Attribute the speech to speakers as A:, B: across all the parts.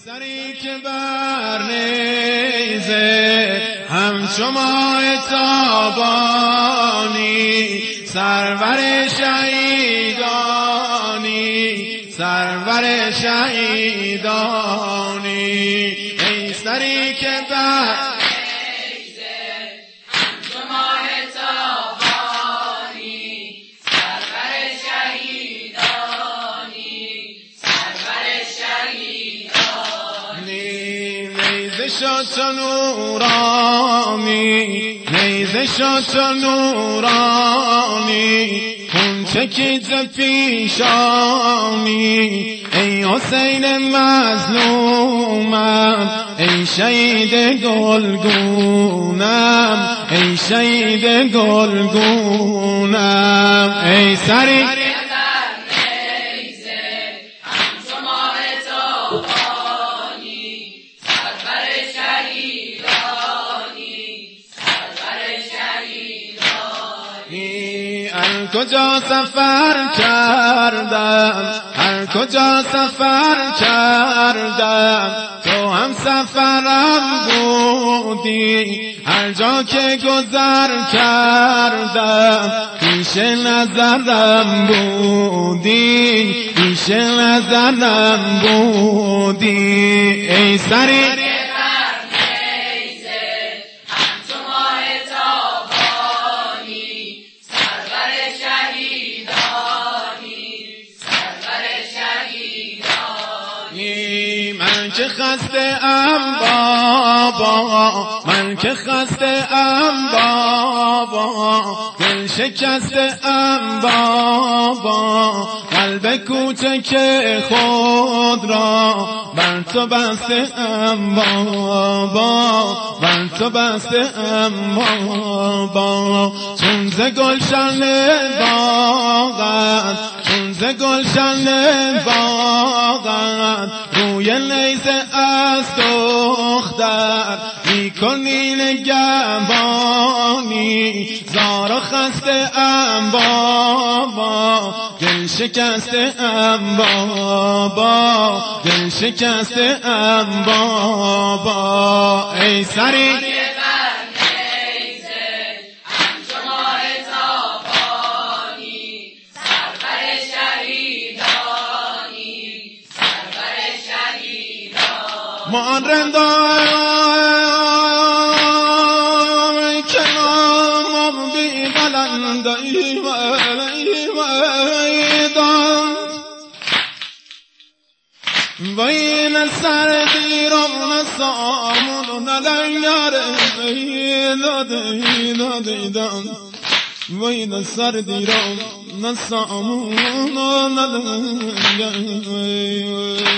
A: سری که بر نیزه همچو ماه تابانی سرور شهیدانی سرور شهیدانی ای سری که بر شد نورانی نیزه شد نورانی خون چکید ز پیشانی ای حسین مظلومم ای شهید گلگونم ای شهید گلگونم ای سری کجا سفر کردم هر کجا سفر کردم تو هم سفرم بودی هر جا که گذر کردم پیش نظرم بودی پیش نظرم بودی ای سری من که خسته ام بابا من که خسته ام بابا دل شکسته ام بابا قلب کوچک خود را بر تو بسته ام بابا بر تو بسته ام بابا چون ز گلشن باغت چون ز گلشن باغت روی نیزه از دختر میکنی نگهبانی زار و خسته ام بابا دل شکسته ام بابا دل شکسته ام بابا ای سری من رندای کلام بی بلندی و این سردی رو نسامون و نلنگره و این سردی رو نسامون و نلنگره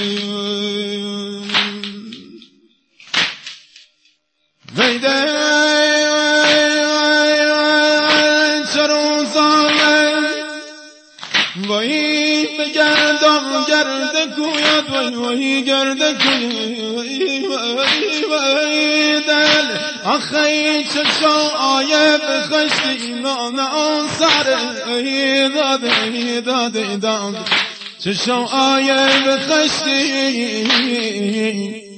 A: ویده چروزانه وی بگردم گرده کوید وی گرده کوید وی دل آخی چشو آیه بخشتی نان آن سره داده چشو آیه بخشتی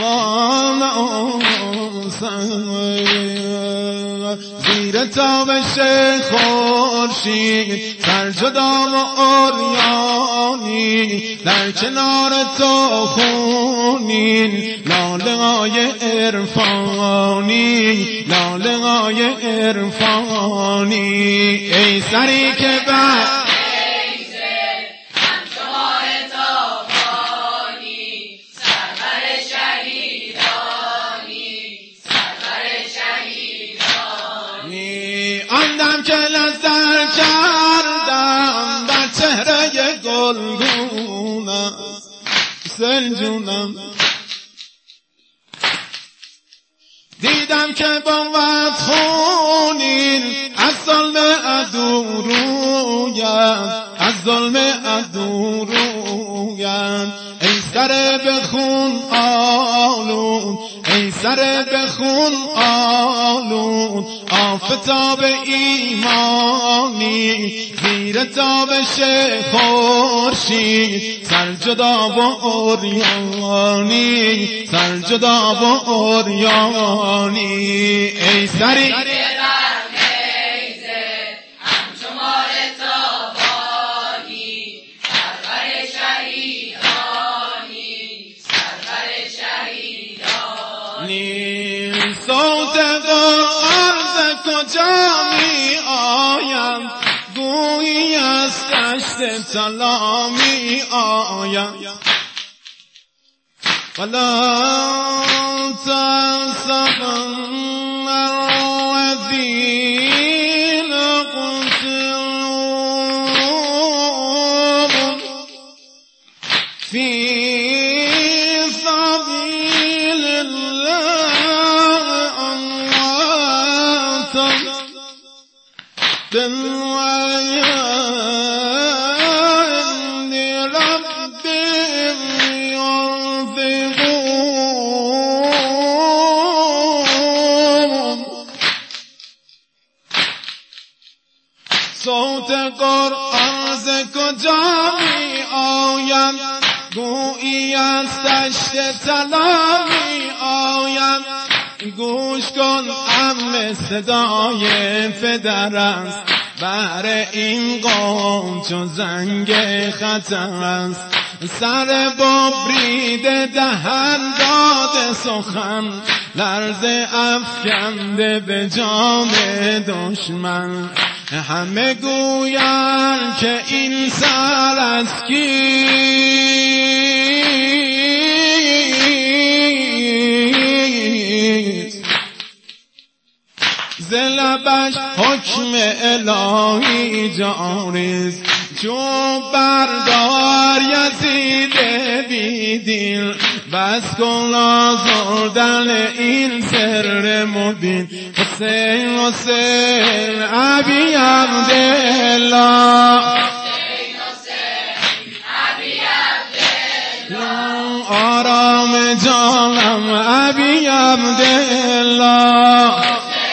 A: زیر تابش خورشید سر جدا و عریانی در کنار تو خونین لاله های عرفانی لاله های عرفانی ای سری که بر آندم که نظر کردم بر چهره گلگونم سلجونم دیدم که بود خونین از ظلم عدو رویم از ظلم عدو رویم ای سر به خون آلود ای سر به خون آلود آفتاب ایمانی زیر تابش خورشید سر جدا و عریانی سر جدا و عریانی ای سری صوت قرآن ز کجا می آیم گویی از دشت طلا می آیم ولا تحسبن الذین قتلوا فی سبیل الله امواتا بل عند ربهم يرزقون صوت قرآن ز کجا می آیم گویی از دشت طلا می آیم گوش کن ام صدای پدر است بر این قوم چو زنگ خطر است سر ببریده دهن داده سخن لرزه افکنده به جان دشمن همه گویند که این سر از کیست ز لبش حکم الهی جاریست چون بردار یزید بیدین بس کن آزردن این سر مبین حسین حسین ابی عبدالله آرام جانم ابی عبدالله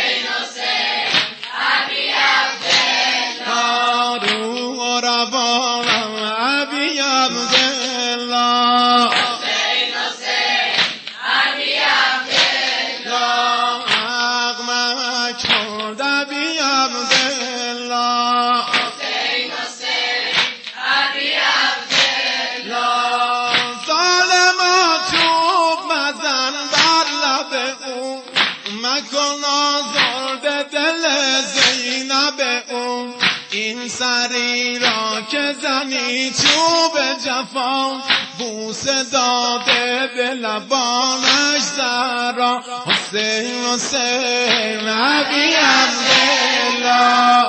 A: مکن آزرده دل زینب اون این سری را که زنی چوب جفا بوسه داده به لبانش زهرا حسین حسین ابی عبدالله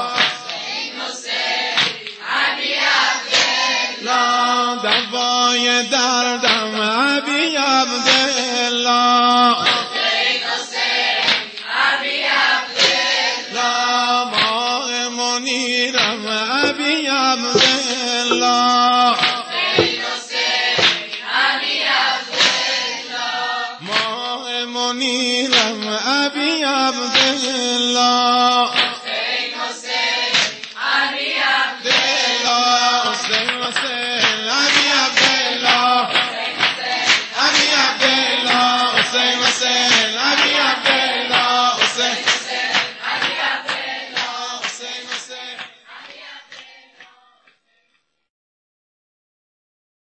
A: دوای دردم ابی عبدالله